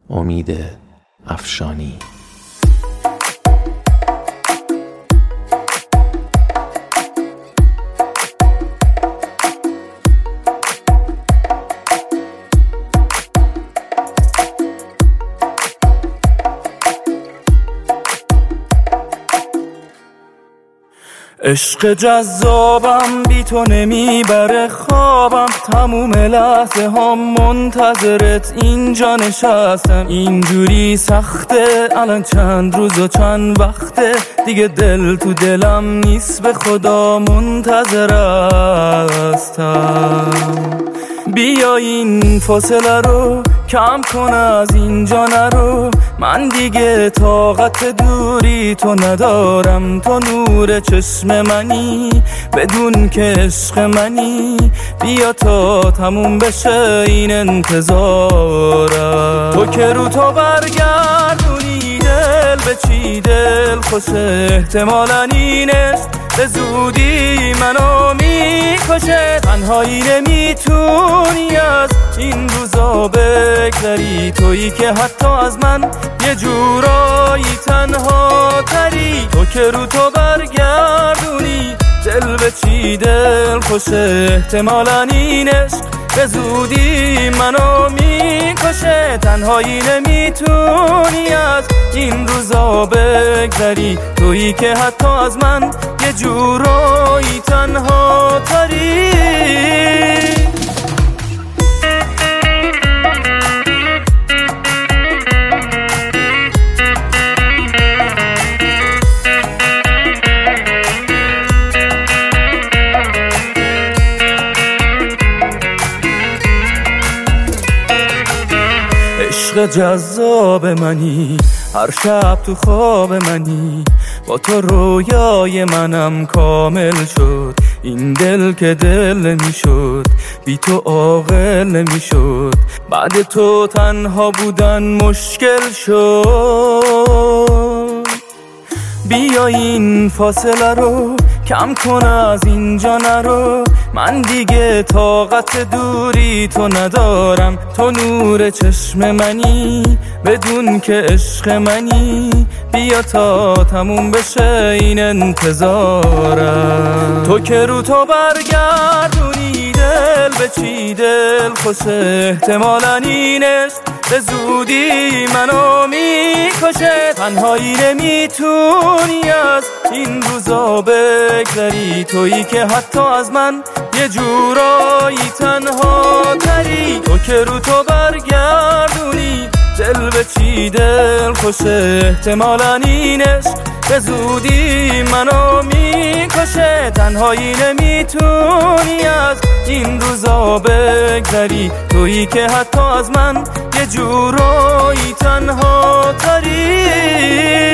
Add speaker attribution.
Speaker 1: امید افشانی.
Speaker 2: عشق جذابم بی تو نمیبره خوابم، تموم لحظه ها منتظرت اینجا نشستم. اینجوری سخته الان چند روز و چند وقته، دیگه دل تو دلم نیست به خدا منتظر هستم. بیا این فاصله رو کم کن، از اینجا نرو، من دیگه طاقت دوری تو ندارم. تو نور چشم منی بدون که عشق منی، بیا تا تموم بشه این انتظارم. تو که رو تو برگردونی دل به چی دل خوشه، احتمالاً اینش به زودی منو میکشه. تنهایی نمیتونی از این روزا بگذری، تویی که حتی از من یه جورایی تنها تری. تو که رو تو برگردونی دل به چی دل خوشه، احتمالاً اینش به زودی منو میکشه. تنهایی نمیتونی از این روزا بگذری، تویی که حتی از من یه جورایی تنها تری. عشق جذاب منی، هر شب تو خواب منی، با تو رویای منم کامل شد. این دل که دل نمیشد، بی تو عاقل نمیشد، بعد تو تنها بودن مشکل شد. بیا این فاصله رو کم کن، از اینجا نرو، من دیگه طاقت دوری تو ندارم. تو نور چشم منی بدون که عشق منی، بیا تا تموم بشه این انتظارم. تو که رو تو برگردونی دل به چی دل خوشه، احتمالاً اینش به زودی منو میکشه. تنهایی نمیتونی از این روزا بگذری، تویی که حتی از من یه جورایی تنها تری. تو که رو تو برگردونی دل به چی دل خوشه، احتمالاً اینش به زودی منو میکشه. تنهایی نمیتونی از این روزا بگذری، تویی که حتی از من یه جورایی تنها تری.